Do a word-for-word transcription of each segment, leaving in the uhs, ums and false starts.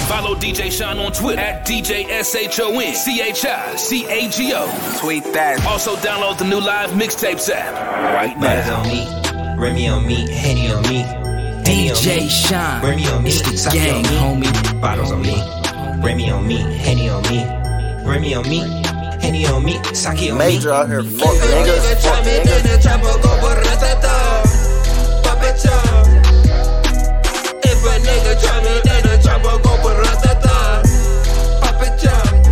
Follow D J Sean on Twitter at D J S H O N C H I C A G O. Tweet that. Also download the new live mixtapes app right now. Bottles on me, Remy on me, Henny on me. D J Sean, Remy on me, it's the gang, homie. Bottles on me, Remy on me, Henny on me. Remy on me, Henny on me, Saki on me. Major out here, fuck niggas, fuck If a nigga try me, then the chopper go for ratata. Pop it jump.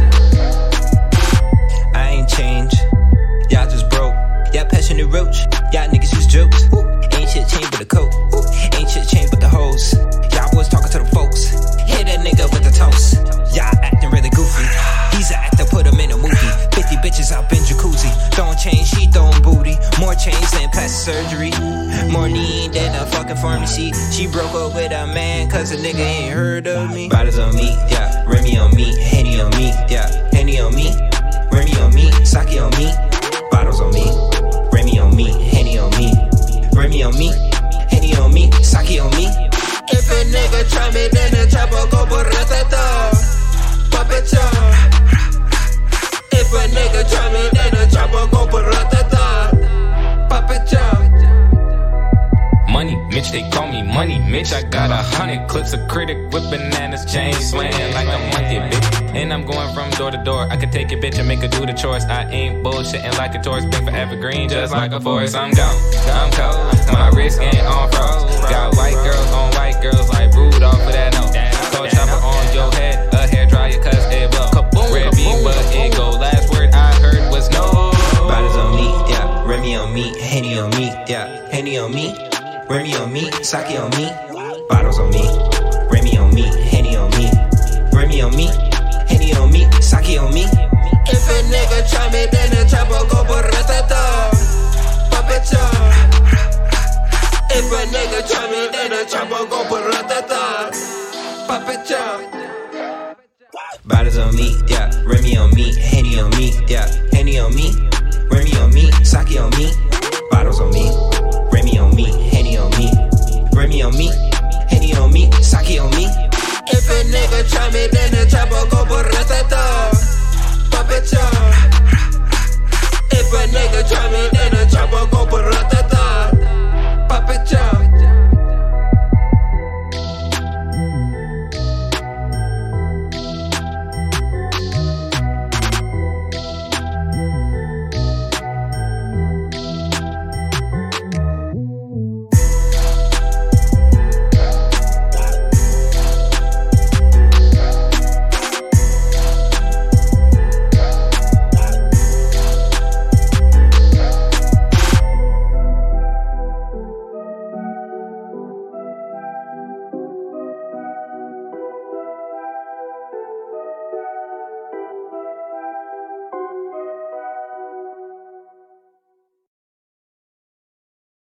I ain't changed, y'all just broke. Y'all passionate roach, y'all niggas just jokes. Ain't shit changed but the coat, ain't shit changed but the hoes. Y'all boys talking to the folks, hit that nigga with the toast. Y'all acting really goofy, he's an actor, put him in a movie. Fifty bitches up in jacuzzi, throwing chains, she throwing booty. More chains than plastic surgery, more need than a fucking pharmacy. She broke up with a man cause a nigga ain't heard of me. Bottles on me, yeah, Remy on me, Henny on me, yeah, Henny on me, Remy on me, Saki on me. Bottles on me, Remy on me, Henny on me, Remy on me, Henny on me, Saki on me. If a nigga try me, then the chopper go for ratata. Pop it jump. If a nigga try me, then the chopper go for ratata. Pop it jump. Money, Mitch, they call me Money Mitch. I got a hundred clips of critic with bananas, chain slaying like a monkey, bitch. And I'm going from door to door. I could take a bitch and make her do the chores. I ain't bullshitting like a tourist, been forever green, just like a forest. I'm gone, I'm cold. My wrist ain't on froze. Got white girls on white girls like Rudolph for that note. Cold chopper on your head, a hair dryer cause it blow. Red beat, but it go. Last word I heard was no. Bottles on me, yeah, Remy on me, Henny on me, yeah, Henny on me. Remy on me, Saki on me. Bottles on me, Remy on me, Henny on me. Remy on me, Henny on me, Saki on me. If a nigga try me, then the chopper go for ratata. Pop it jump. If a nigga try me, then the chopper go for ratata. Pop it jump. Bottles on me, yeah, Remy on me, Henny on me, yeah, Henny on me. Remy on me, Saki on me. Bottles on me, Remy on me, Henny on me. Remy on me, Henny on me, Saki on me. If a nigga try me, then the chopper go